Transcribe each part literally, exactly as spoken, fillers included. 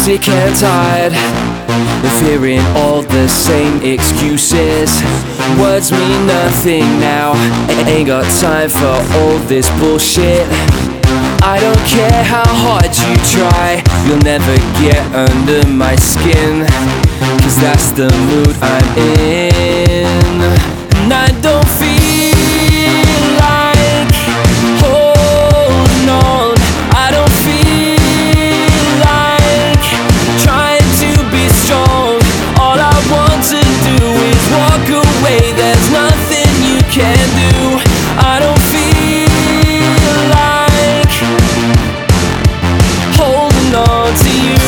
sick and tired of hearing all the same excuses. Words mean nothing now, ain't got time for all this bullshit. I don't care how hard you try, you'll never get under my skin, 'cause that's the mood I'm in. And I don't feel like holding on, I don't feel like trying to be strong. All I want to do is walk away, there's nothing you can do. I don't feel like holding on to you,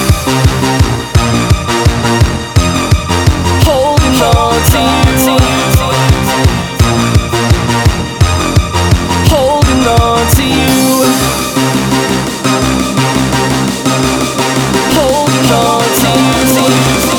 holding on to you, holding on to you, holding on to you.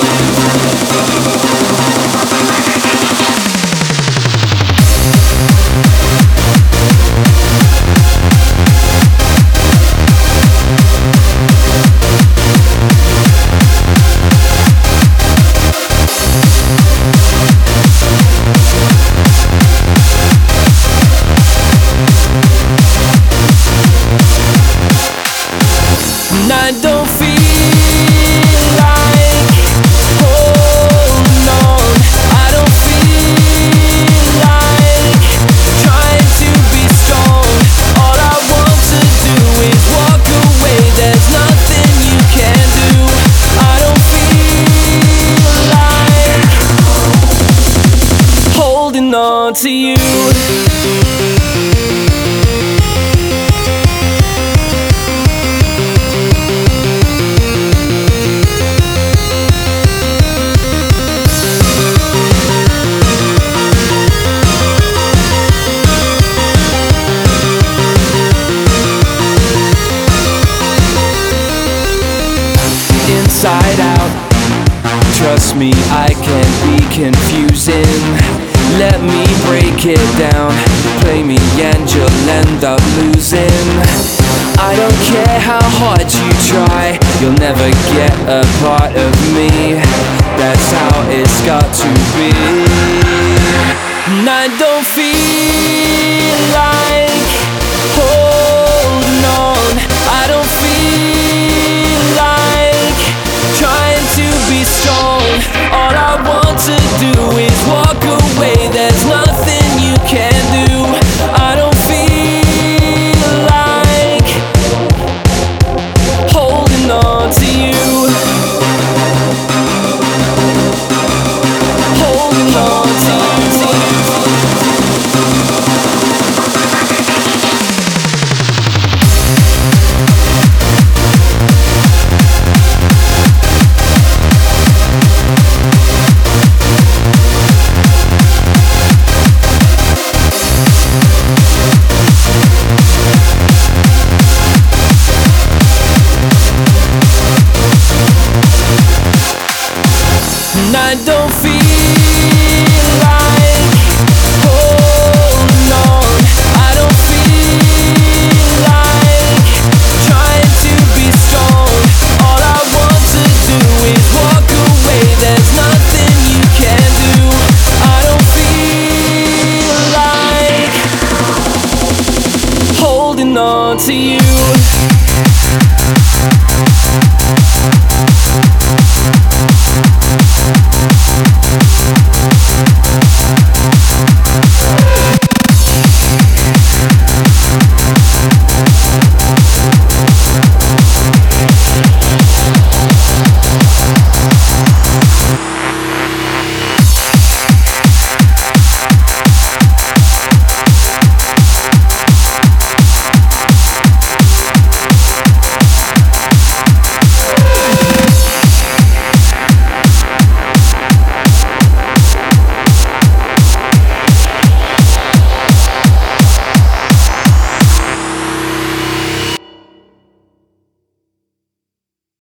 And I don't feel like holding on, I don't feel like trying to be strong. All I want to do is walk away, there's nothing you can do. I don't feel like holding on to you. Inside out, trust me, I can be confusing. Let me break it down, play me and you'll end up losing. I don't care how hard you try, you'll never get a part of me. That's how it's got to be. And I don't feel like holding on, I don't feel like trying to be strong. All I want to do is walk away, there's nothing you can do. I don't feel like holding on to you, holding on to you. And I don't feel like holding on, I don't feel like trying to be strong. All I want to do is walk away, there's nothing you can do. I don't feel like holding on to you.